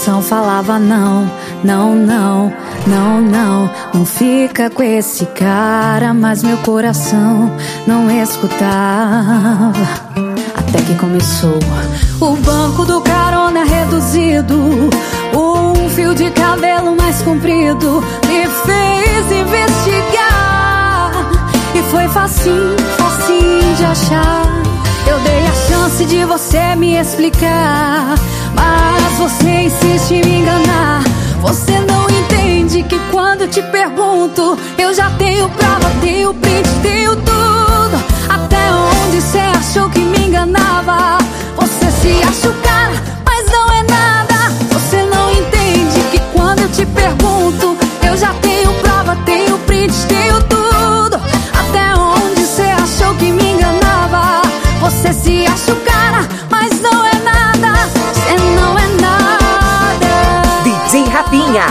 coração falava não, não, não, não, não. Não fica com esse cara, mas meu coração não escutava. Até que começou o banco do carona reduzido, um fio de cabelo mais comprido me fez investigar. E foi facinho, facinho de achar. Eu dei a chance de você me explicar, mas você insiste em me enganar. Você não entende que quando eu te pergunto, eu já tenho prova, tenho print, tenho tudo. Até onde você achou que me enganava? Você se acha o cara, mas não é nada. Você não entende que quando eu te pergunto, eu já tenho prova, tenho print, tenho tudo. Até onde você achou que me enganava? Você se acha o cara, mas não é nada. Você não é nada. DJ Rafinha.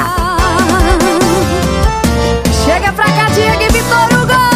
Chega pra cá, Diego e Vitor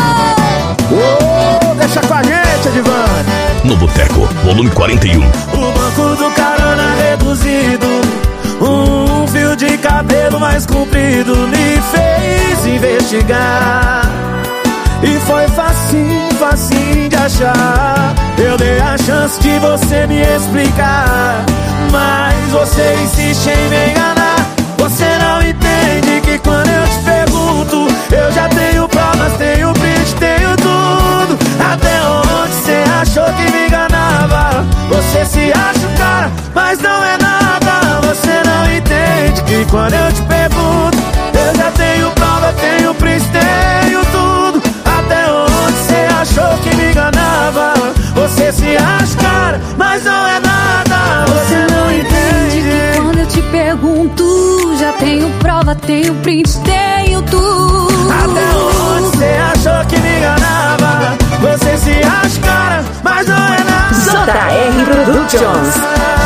Hugo. Deixa com a gente, Edivane. No Boteco, volume 41. O banco do carona reduzido, um fio de cabelo mais comprido me fez investigar. E foi facinho, facinho de achar. Eu dei a chance de você me explicar, mas você insiste em me enganar. Você não entende que quando eu te pergunto, eu já tenho provas, tenho print, tenho tudo. Até onde você achou que me enganava? Você se acha o cara, mas não é nada. Você não entende que quando eu te pergunto, eu já tenho prova, tenho print, tenho tudo. Até onde você achou que me enganava? Você se acha cara, mas não é nada. Você não entende que quando eu te pergunto, já tenho prova, tenho print, tenho tudo. Até onde você achou que me enganava? Você se acha cara, mas não é nada. JR Productions.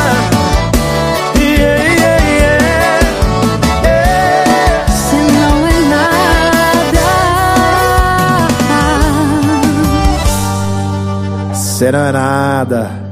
Você não é nada. Você não é nada.